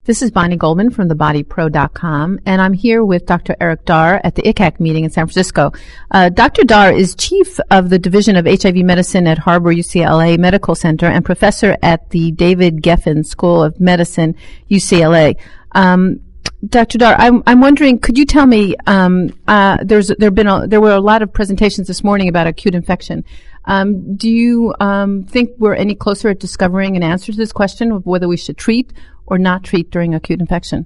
This is Bonnie Goldman from TheBodyPro.com, and I'm here with Dr. Eric Dar at the ICAC meeting in San Francisco. Dr. Dar is chief of the Division of HIV Medicine at Harbor UCLA Medical Center and professor at the David Geffen School of Medicine, UCLA. Dr. Dar, I'm wondering, could you tell me, there were a lot of presentations this morning about acute infection. Do you think we're any closer at discovering an answer to this question of whether we should treat or not treat during acute infection?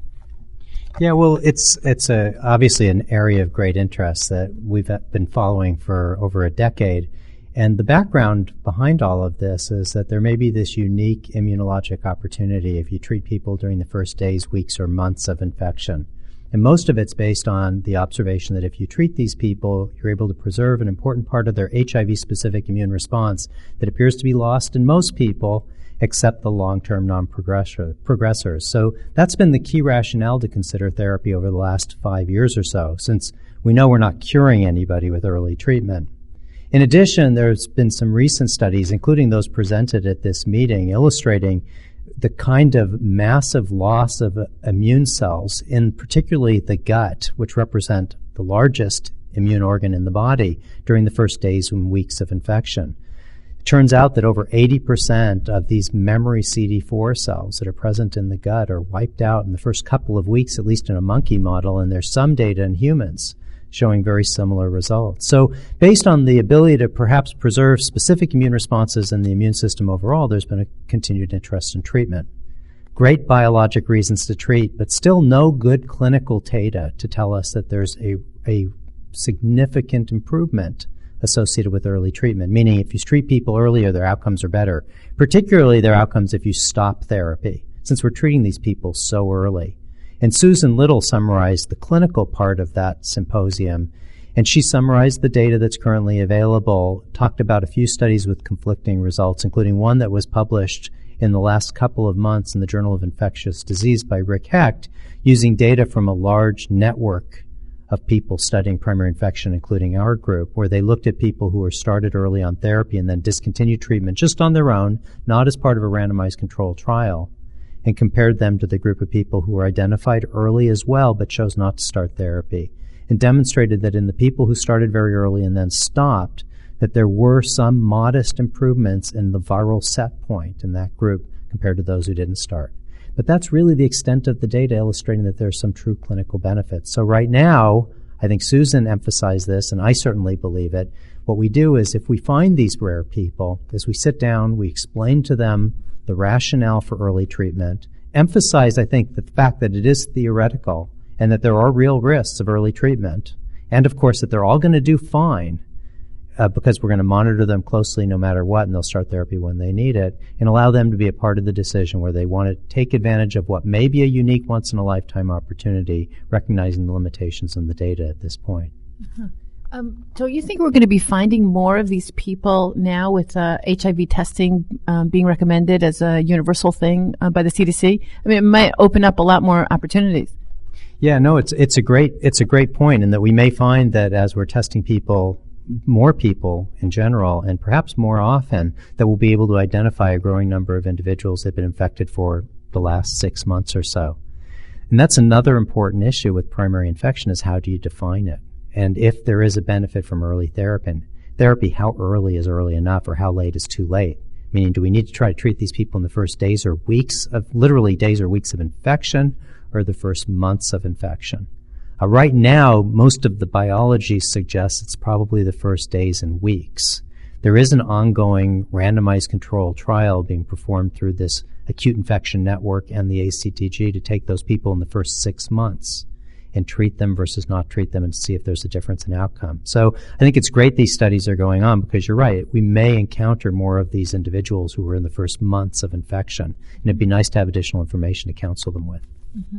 Yeah, well, it's obviously an area of great interest that we've been following for over a decade. And the background behind all of this is that there may be this unique immunologic opportunity if you treat people during the first days, weeks, or months of infection. And most of it's based on the observation that if you treat these people, you're able to preserve an important part of their HIV-specific immune response that appears to be lost in most people except the long-term non-progressors. So that's been the key rationale to consider therapy over the last 5 years or so, since we know we're not curing anybody with early treatment. In addition, there's been some recent studies, including those presented at this meeting, illustrating the kind of massive loss of immune cells in particularly the gut, which represent the largest immune organ in the body during the first days and weeks of infection. It turns out that over 80% of these memory CD4 cells that are present in the gut are wiped out in the first couple of weeks, at least in a monkey model, and there's some data in humans showing very similar results. So based on the ability to perhaps preserve specific immune responses in the immune system overall, there's been a continued interest in treatment. Great biologic reasons to treat, but still no good clinical data to tell us that there's a significant improvement associated with early treatment, meaning if you treat people earlier, their outcomes are better, particularly their outcomes if you stop therapy, since we're treating these people so early. And Susan Little summarized the clinical part of that symposium, and she summarized the data that's currently available, talked about a few studies with conflicting results, including one that was published in the last couple of months in the Journal of Infectious Disease by Rick Hecht, using data from a large network of people studying primary infection, including our group, where they looked at people who were started early on therapy and then discontinued treatment just on their own, not as part of a randomized controlled trial, and compared them to the group of people who were identified early as well but chose not to start therapy, and demonstrated that in the people who started very early and then stopped, that there were some modest improvements in the viral set point in that group compared to those who didn't start. But that's really the extent of the data illustrating that there's some true clinical benefits. So right now, I think Susan emphasized this, and I certainly believe it. What we do is if we find these rare people, is we sit down, we explain to them the rationale for early treatment, emphasize, I think, the fact that it is theoretical and that there are real risks of early treatment, and of course that they're all going to do fine because we're going to monitor them closely no matter what, and they'll start therapy when they need it, and allow them to be a part of the decision where they want to take advantage of what may be a unique once-in-a-lifetime opportunity, recognizing the limitations in the data at this point. Uh-huh. So you think we're going to be finding more of these people now with HIV testing being recommended as a universal thing by the CDC? I mean, it might open up a lot more opportunities. Yeah, no, it's a great point, in that we may find that as we're testing people, more people in general, and perhaps more often, that we'll be able to identify a growing number of individuals that have been infected for the last 6 months or so. And that's another important issue with primary infection, is how do you define it? And if there is a benefit from early therapy, how early is early enough, or how late is too late? Meaning, do we need to try to treat these people in the first days or weeks of, literally days or weeks of infection, or the first months of infection? Right now, most of the biology suggests it's probably the first days and weeks. There is an ongoing randomized control trial being performed through this acute infection network and the ACTG to take those people in the first 6 months and treat them versus not treat them and see if there's a difference in outcome. So I think it's great these studies are going on, because you're right, we may encounter more of these individuals who were in the first months of infection, and it'd be nice to have additional information to counsel them with. Mm-hmm.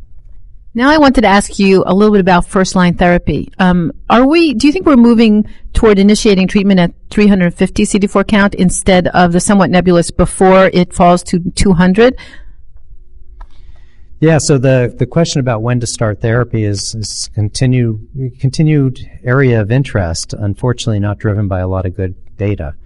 Now I wanted to ask you a little bit about first-line therapy. Do you think we're moving toward initiating treatment at 350 CD4 count instead of the somewhat nebulous before it falls to 200? Yeah, so the question about when to start therapy is continued area of interest, unfortunately not driven by a lot of good data.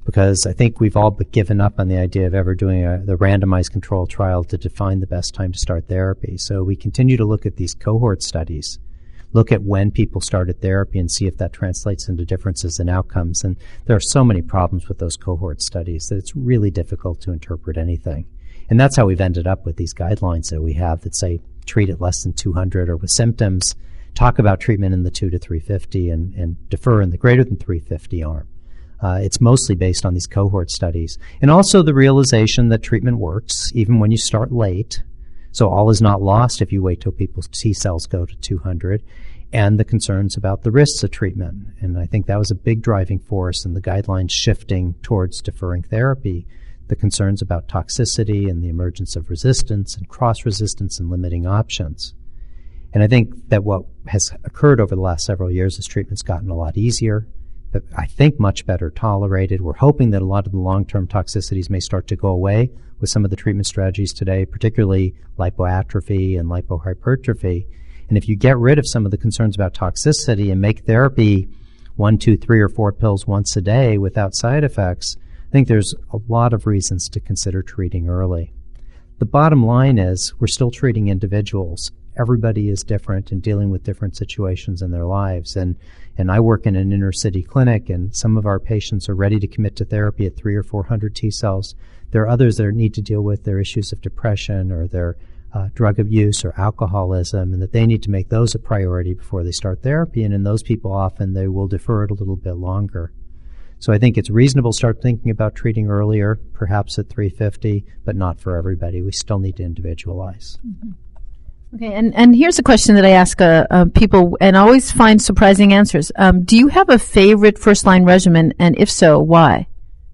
because I think we've all but given up on the idea of ever doing the randomized control trial to define the best time to start therapy. So we continue to look at these cohort studies, look at when people started therapy and see if that translates into differences in outcomes. And there are so many problems with those cohort studies that it's really difficult to interpret anything. And that's how we've ended up with these guidelines that we have that say treat at less than 200 or with symptoms, talk about treatment in the 2 to 350 and defer in the greater than 350 arm. It's mostly based on these cohort studies. And also the realization that treatment works even when you start late. So all is not lost if you wait till people's T cells go to 200, and the concerns about the risks of treatment. And I think that was a big driving force in the guidelines shifting towards deferring therapy, the concerns about toxicity and the emergence of resistance and cross-resistance and limiting options. And I think that what has occurred over the last several years is treatment's gotten a lot easier, but I think much better tolerated. We're hoping that a lot of the long-term toxicities may start to go away with some of the treatment strategies today, particularly lipoatrophy and lipohypertrophy. And if you get rid of some of the concerns about toxicity and make therapy 1, 2, 3, or 4 pills once a day without side effects, I think there's a lot of reasons to consider treating early. The bottom line is we're still treating individuals. Everybody is different and dealing with different situations in their lives. And I work in an inner city clinic, and some of our patients are ready to commit to therapy at 300 or 400 T cells. There are others that need to deal with their issues of depression or their drug abuse or alcoholism, and that they need to make those a priority before they start therapy. And in those people, often they will defer it a little bit longer. So I think it's reasonable to start thinking about treating earlier, perhaps at 350, but not for everybody. We still need to individualize. Mm-hmm. Okay, and here's a question that I ask people, and always find surprising answers. Do you have a favorite first-line regimen, and if so, why?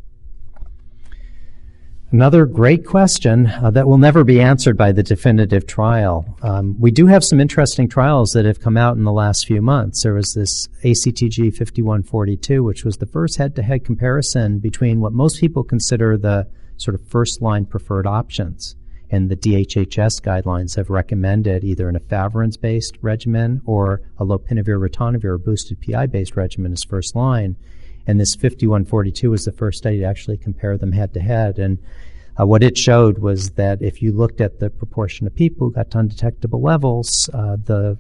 Another great question that will never be answered by the definitive trial. We do have some interesting trials that have come out in the last few months. There was this ACTG 5142, which was the first head-to-head comparison between what most people consider the sort of first-line preferred options. And the DHHS guidelines have recommended either an efavirenz-based regimen or a lopinavir-ritonavir or boosted PI-based regimen as first line. And this 5142 was the first study to actually compare them head-to-head. And what it showed was that if you looked at the proportion of people who got to undetectable levels, the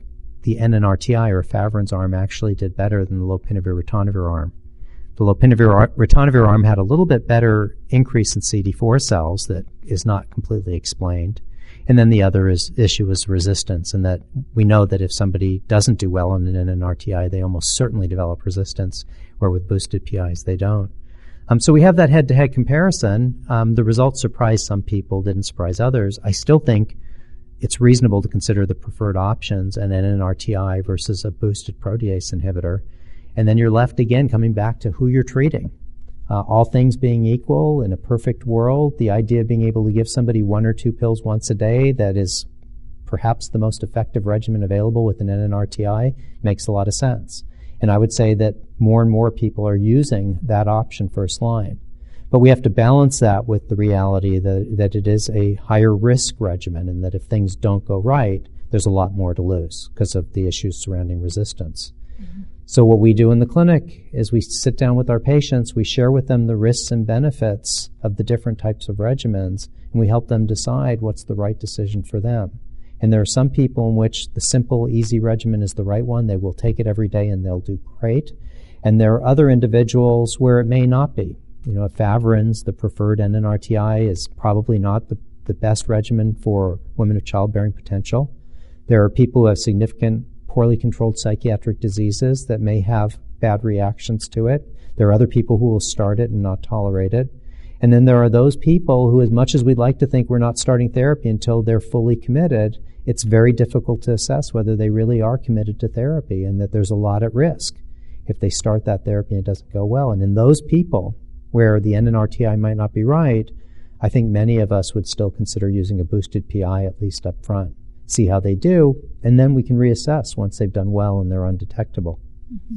NNRTI or efavirenz arm actually did better than the lopinavir-ritonavir arm. The lopinavir-ritonavir arm had a little bit better increase in CD4 cells that is not completely explained. And then the other issue was resistance, and that we know that if somebody doesn't do well on an NNRTI, they almost certainly develop resistance, where with boosted PIs they don't. So we have that head-to-head comparison. The results surprised some people, didn't surprise others. I still think it's reasonable to consider the preferred options an NNRTI versus a boosted protease inhibitor. And then you're left again coming back to who you're treating. All things being equal, in a perfect world, the idea of being able to give somebody 1 or 2 pills once a day that is perhaps the most effective regimen available with an NNRTI makes a lot of sense. And I would say that more and more people are using that option first line. But we have to balance that with the reality that it is a higher risk regimen, and that if things don't go right, there's a lot more to lose because of the issues surrounding resistance. Mm-hmm. So what we do in the clinic is we sit down with our patients, we share with them the risks and benefits of the different types of regimens, and we help them decide what's the right decision for them. And there are some people in which the simple, easy regimen is the right one. They will take it every day and they'll do great. And there are other individuals where it may not be. You know, efavirenz, the preferred NNRTI, is probably not the best regimen for women of childbearing potential. There are people who have significant poorly controlled psychiatric diseases that may have bad reactions to it. There are other people who will start it and not tolerate it. And then there are those people who, as much as we'd like to think we're not starting therapy until they're fully committed, it's very difficult to assess whether they really are committed to therapy, and that there's a lot at risk if they start that therapy and it doesn't go well. And in those people where the NNRTI might not be right, I think many of us would still consider using a boosted PI at least up front. See how they do, and then we can reassess once they've done well and they're undetectable. Mm-hmm.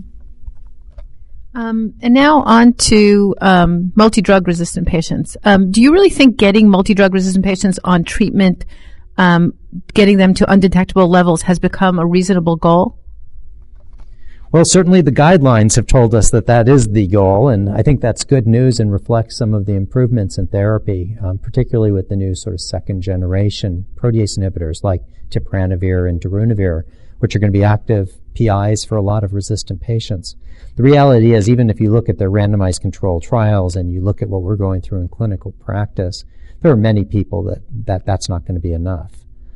And now on to multi-drug resistant patients. Do you really think getting multi-drug resistant patients on treatment, getting them to undetectable levels, has become a reasonable goal? Well, certainly the guidelines have told us that that is the goal, and I think that's good news and reflects some of the improvements in therapy, particularly with the new sort of second-generation protease inhibitors like tipranavir and darunavir, which are going to be active PIs for a lot of resistant patients. The reality is, even if you look at their randomized controlled trials and you look at what we're going through in clinical practice, there are many people that's not going to be enough.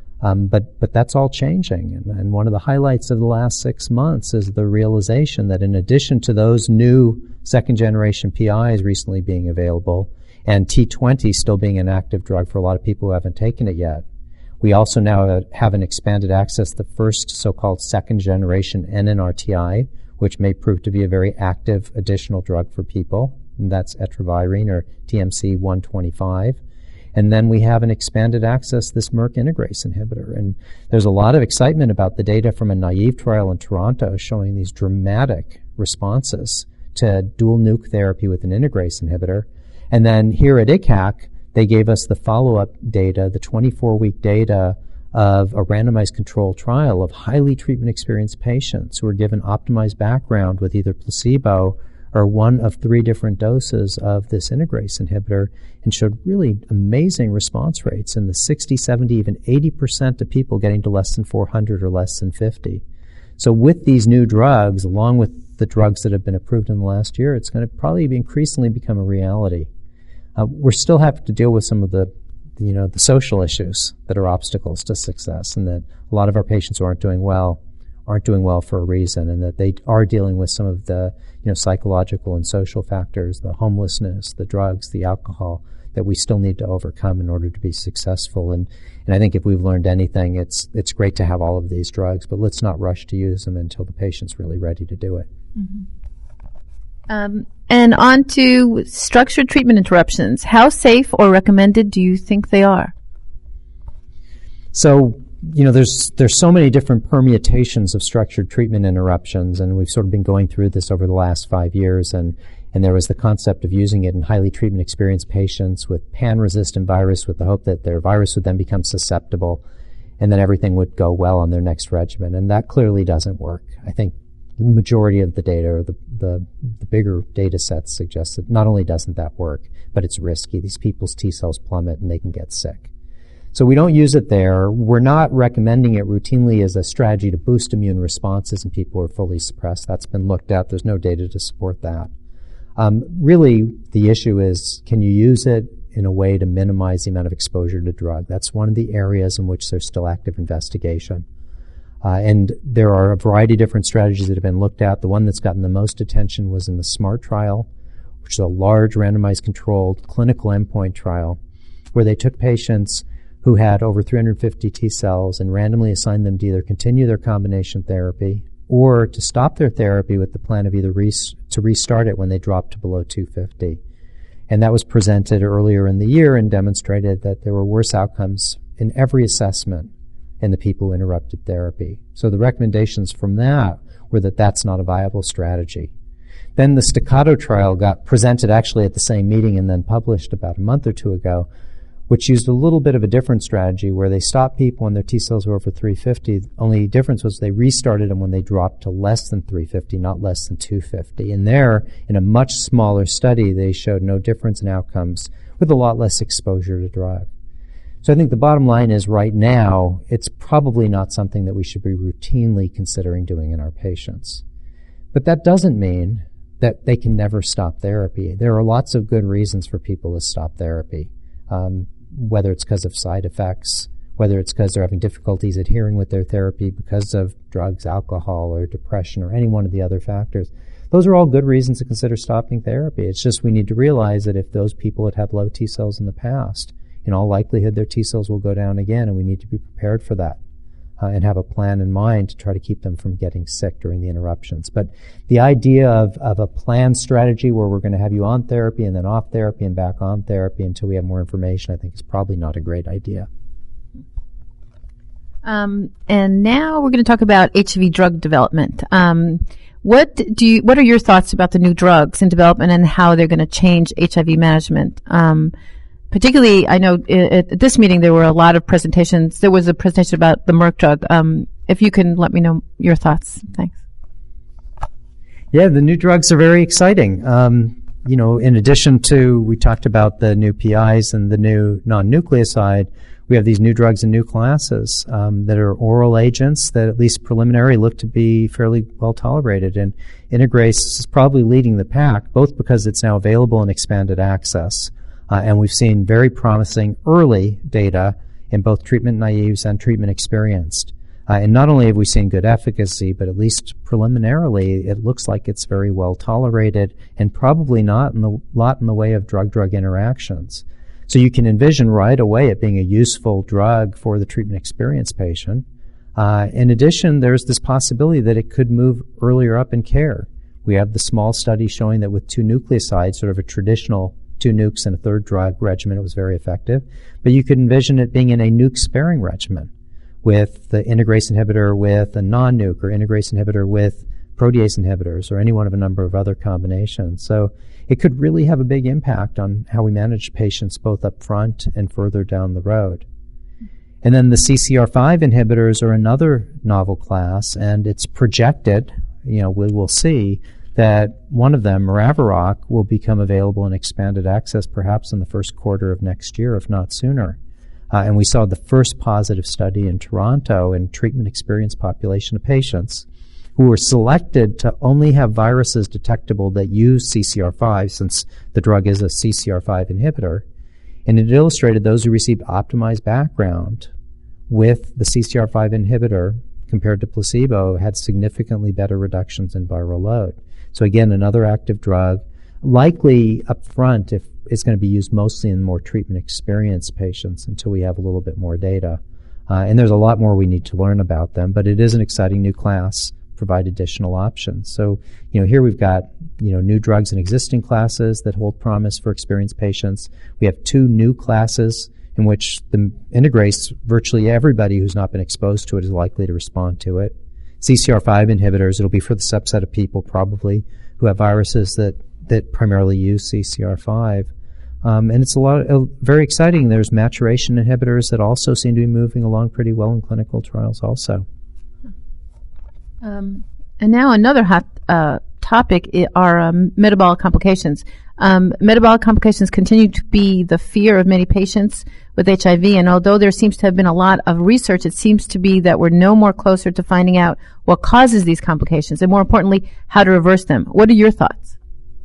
But that's all changing. And one of the highlights of the last 6 months is the realization that in addition to those new second-generation PIs recently being available, and T20 still being an active drug for a lot of people who haven't taken it yet, we also now have an expanded access, the first so-called second-generation NNRTI, which may prove to be a very active additional drug for people, and that's etravirine or TMC 125. And then we have an expanded access, this Merck integrase inhibitor. And there's a lot of excitement about the data from a naive trial in Toronto showing these dramatic responses to dual nuke therapy with an integrase inhibitor. And then here at ICHAC, they gave us the follow-up data, the 24-week data of a randomized controlled trial of highly treatment-experienced patients who were given optimized background with either placebo or one of 3 different doses of this integrase inhibitor, and showed really amazing response rates in the 60, 70, even 80% of people getting to less than 400 or less than 50. So with these new drugs, along with the drugs that have been approved in the last year, it's going to probably increasingly become a reality. We're still having to deal with some of the social issues that are obstacles to success, and that a lot of our patients who aren't doing well for a reason, and that they are dealing with some of the psychological and social factors, the homelessness, the drugs, the alcohol, that we still need to overcome in order to be successful. And I think if we've learned anything, it's great to have all of these drugs, but let's not rush to use them until the patient's really ready to do it. Mm-hmm. And on to structured treatment interruptions. How safe or recommended do you think they are? So, there's so many different permutations of structured treatment interruptions, and we've sort of been going through this over the last 5 years, and there was the concept of using it in highly treatment-experienced patients with pan-resistant virus with the hope that their virus would then become susceptible, and then everything would go well on their next regimen, and that clearly doesn't work. I think the majority of the data, or the bigger data sets, suggest that not only doesn't that work, but it's risky. These people's T cells plummet and they can get sick. So we don't use it there. We're not recommending it routinely as a strategy to boost immune responses in people who are fully suppressed. That's been looked at. There's no data to support that. Really, the issue is, can you use it in a way to minimize the amount of exposure to drug? That's one of the areas in which there's still active investigation. And there are a variety of different strategies that have been looked at. The one that's gotten the most attention was in the SMART trial, which is a large randomized controlled clinical endpoint trial where they took patients who had over 350 T cells and randomly assigned them to either continue their combination therapy or to stop their therapy with the plan of either to restart it when they dropped to below 250. And that was presented earlier in the year and demonstrated that there were worse outcomes in every assessment in the people who interrupted therapy. So the recommendations from that were that that's not a viable strategy. Then the Staccato trial got presented actually at the same meeting and then published about a month or two ago, which used a little bit of a different strategy where they stopped people when their T cells were over 350. The only difference was they restarted them when they dropped to less than 350, not less than 250. And there, in a much smaller study, they showed no difference in outcomes with a lot less exposure to drug. So I think the bottom line is right now, it's probably not something that we should be routinely considering doing in our patients. But that doesn't mean that they can never stop therapy. There are lots of good reasons for people to stop therapy. Whether it's because of side effects, whether it's because they're having difficulties adhering with their therapy because of drugs, alcohol, or depression, or any one of the other factors. Those are all good reasons to consider stopping therapy. It's just we need to realize that if those people had had low T cells in the past, in all likelihood their T cells will go down again, and we need to be prepared for that and have a plan in mind to try to keep them from getting sick during the interruptions. But the idea of a planned strategy where we're going to have you on therapy and then off therapy and back on therapy until we have more information, I think is probably not a great idea. And now we're going to talk about HIV drug development. What are your thoughts about the new drugs in development and how they're going to change HIV management? Particularly, I know at this meeting there were a lot of presentations. There was a presentation about the Merck drug. If you can let me know your thoughts. Thanks. Yeah, the new drugs are very exciting. In addition to, we talked about the new PIs and the new non-nucleoside, we have these new drugs and new classes that are oral agents that at least preliminarily look to be fairly well tolerated. And Integrase is probably leading the pack, both because it's now available in expanded access, and we've seen very promising early data in both treatment naives and treatment experienced. And not only have we seen good efficacy, but at least preliminarily, it looks like it's very well tolerated and probably not in the way of drug-drug interactions. So you can envision right away it being a useful drug for the treatment experienced patient. In addition, there's this possibility that it could move earlier up in care. We have the small study showing that with 2 nucleosides, sort of a traditional 2 nukes and a third drug regimen, it was very effective. But you could envision it being in a nuke-sparing regimen, with the integrase inhibitor with a non-nuke, or integrase inhibitor with protease inhibitors, or any one of a number of other combinations. So it could really have a big impact on how we manage patients both up front and further down the road. And then the CCR5 inhibitors are another novel class, and it's projected, we will see, that one of them, Maraviroc, will become available in expanded access perhaps in the first quarter of next year, if not sooner. And we saw the first positive study in Toronto in treatment-experienced population of patients who were selected to only have viruses detectable that use CCR5, since the drug is a CCR5 inhibitor. And it illustrated those who received optimized background with the CCR5 inhibitor compared to placebo had significantly better reductions in viral load. So again, another active drug, likely up front if it's going to be used mostly in more treatment-experienced patients until we have a little bit more data. And there's a lot more we need to learn about them, but it is an exciting new class, provide additional options. So, here we've got, new drugs in existing classes that hold promise for experienced patients. We have 2 new classes in which the integrase, virtually everybody who's not been exposed to it is likely to respond to it. CCR5 inhibitors, it'll be for the subset of people probably who have viruses that primarily use CCR5. And it's very exciting. There's maturation inhibitors that also seem to be moving along pretty well in clinical trials also. And now another hot topic are metabolic complications. Metabolic complications continue to be the fear of many patients with HIV, and although there seems to have been a lot of research, it seems to be that we're no more closer to finding out what causes these complications, and more importantly, how to reverse them. What are your thoughts?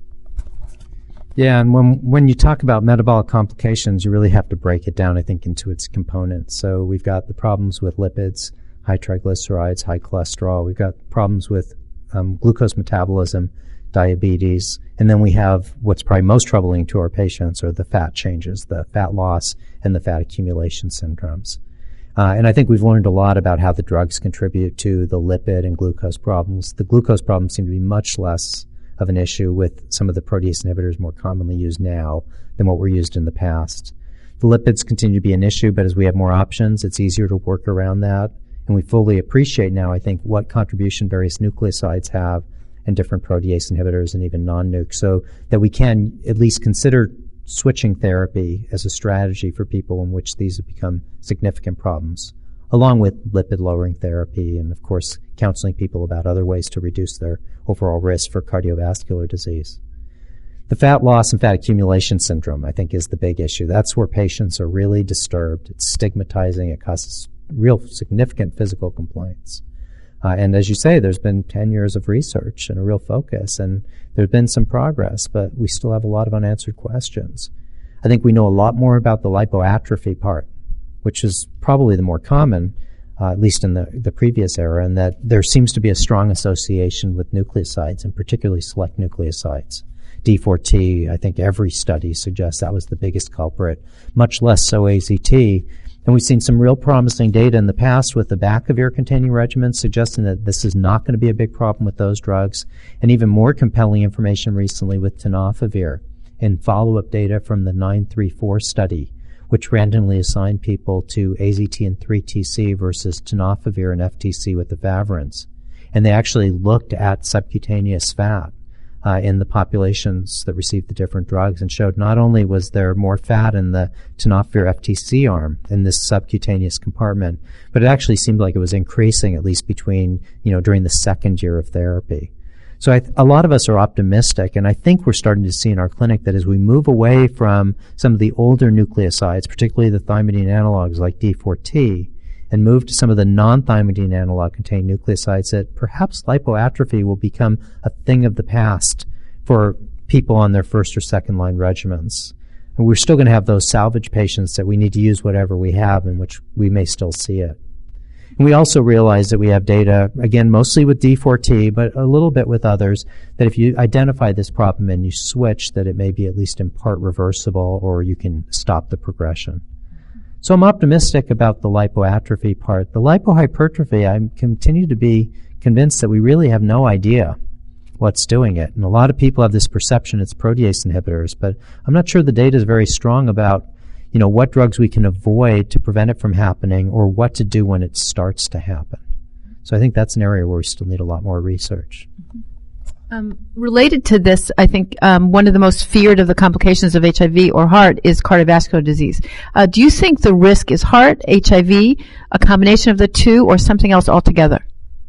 Yeah, and when you talk about metabolic complications, you really have to break it down, I think, into its components. So we've got the problems with lipids, high triglycerides, high cholesterol. We've got problems with glucose metabolism, diabetes, and then we have what's probably most troubling to our patients are the fat changes, the fat loss and the fat accumulation syndromes. And I think we've learned a lot about how the drugs contribute to the lipid and glucose problems. The glucose problems seem to be much less of an issue with some of the protease inhibitors more commonly used now than what were used in the past. The lipids continue to be an issue, but as we have more options, it's easier to work around that. And we fully appreciate now, I think, what contribution various nucleosides have and different protease inhibitors and even non-nuke, so that we can at least consider switching therapy as a strategy for people in which these have become significant problems, along with lipid-lowering therapy and, of course, counseling people about other ways to reduce their overall risk for cardiovascular disease. The fat loss and fat accumulation syndrome, I think, is the big issue. That's where patients are really disturbed. It's stigmatizing. It causes real significant physical complaints. And as you say, there's been 10 years of research and a real focus, and there's been some progress, but we still have a lot of unanswered questions. I think we know a lot more about the lipoatrophy part, which is probably the more common, at least in the previous era, and that there seems to be a strong association with nucleosides, and particularly select nucleosides. D4T, I think every study suggests that was the biggest culprit, much less so AZT. And we've seen some real promising data in the past with the bacavir-containing regimens suggesting that this is not going to be a big problem with those drugs, and even more compelling information recently with tenofovir in follow-up data from the 934 study, which randomly assigned people to AZT and 3-TC versus tenofovir and FTC with efavirenz. And they actually looked at subcutaneous fat in the populations that received the different drugs and showed not only was there more fat in the tenofovir FTC arm in this subcutaneous compartment, but it actually seemed like it was increasing at least between, during the second year of therapy. So a lot of us are optimistic, and I think we're starting to see in our clinic that as we move away from some of the older nucleosides, particularly the thymidine analogs like D4T, and move to some of the non-thymidine analog-containing nucleosides, that perhaps lipoatrophy will become a thing of the past for people on their first or second line regimens. And we're still going to have those salvage patients that we need to use whatever we have, in which we may still see it. And we also realize that we have data, again, mostly with D4T, but a little bit with others, that if you identify this problem and you switch, that it may be at least in part reversible, or you can stop the progression. So I'm optimistic about the lipoatrophy part. The lipohypertrophy, I continue to be convinced that we really have no idea what's doing it. And a lot of people have this perception it's protease inhibitors, but I'm not sure the data is very strong about what drugs we can avoid to prevent it from happening, or what to do when it starts to happen. So I think that's an area where we still need a lot more research. Related to this, I think one of the most feared of the complications of HIV or heart is cardiovascular disease. Do you think the risk is heart, HIV, a combination of the two, or something else altogether?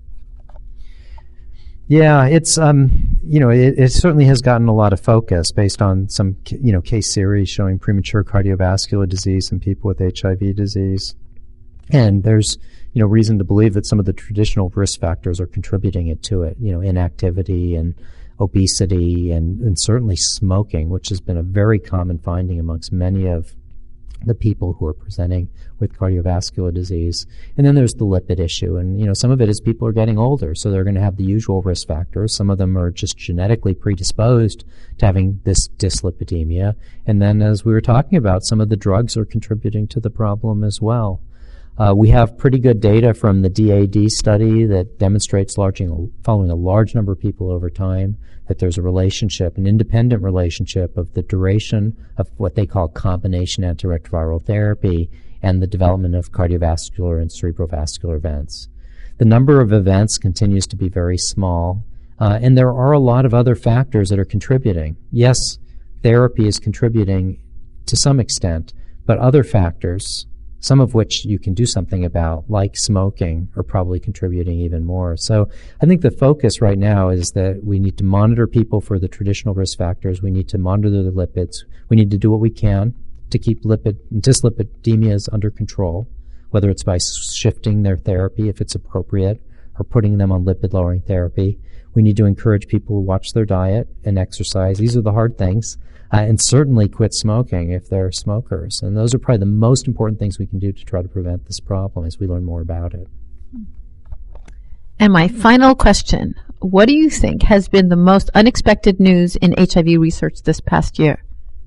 Yeah, it's it certainly has gotten a lot of focus based on some case series showing premature cardiovascular disease in people with HIV disease, and there's reason to believe that some of the traditional risk factors are contributing to it. Inactivity and obesity and certainly smoking, which has been a very common finding amongst many of the people who are presenting with cardiovascular disease. And then there's the lipid issue. And, some of it is people are getting older, so they're going to have the usual risk factors. Some of them are just genetically predisposed to having this dyslipidemia. And then, as we were talking about, some of the drugs are contributing to the problem as well. We have pretty good data from the DAD study that demonstrates following a large number of people over time that there's a relationship, an independent relationship of the duration of what they call combination antiretroviral therapy and the development of cardiovascular and cerebrovascular events. The number of events continues to be very small, and there are a lot of other factors that are contributing. Yes, therapy is contributing to some extent, but other factors, some of which you can do something about, like smoking, are probably contributing even more. So I think the focus right now is that we need to monitor people for the traditional risk factors. We need to monitor their lipids. We need to do what we can to keep dyslipidemias under control, whether it's by shifting their therapy if it's appropriate or putting them on lipid-lowering therapy. We need to encourage people to watch their diet and exercise. These are the hard things. And certainly quit smoking if they're smokers. And those are probably the most important things we can do to try to prevent this problem as we learn more about it. And my final question, what do you think has been the most unexpected news in HIV research this past year?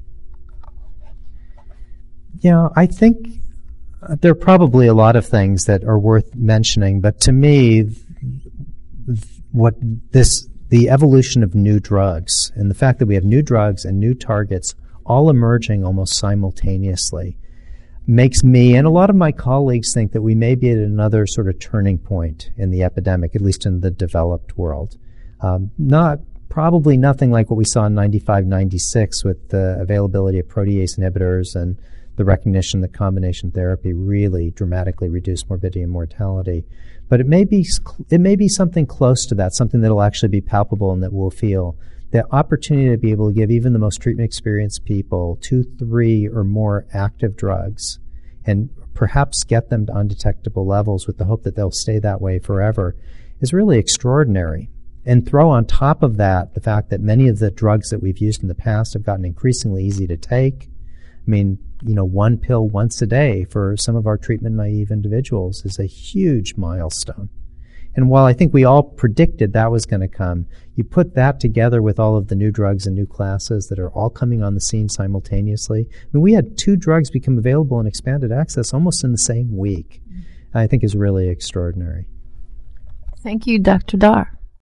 I think there are probably a lot of things that are worth mentioning, but to me, the evolution of new drugs and the fact that we have new drugs and new targets all emerging almost simultaneously makes me and a lot of my colleagues think that we may be at another sort of turning point in the epidemic, at least in the developed world. Probably nothing like what we saw in 95-96 with the availability of protease inhibitors and the recognition that combination therapy really dramatically reduced morbidity and mortality. But it may be something close to that, something that will actually be palpable and that we'll feel. The opportunity to be able to give even the most treatment-experienced people 2, 3, or more active drugs and perhaps get them to undetectable levels with the hope that they'll stay that way forever is really extraordinary. And throw on top of that the fact that many of the drugs that we've used in the past have gotten increasingly easy to take. I mean, one pill once a day for some of our treatment-naive individuals is a huge milestone. And while I think we all predicted that was going to come, you put that together with all of the new drugs and new classes that are all coming on the scene simultaneously. I mean, we had 2 drugs become available in expanded access almost in the same week. I think is really extraordinary. Thank you, Dr. Dar.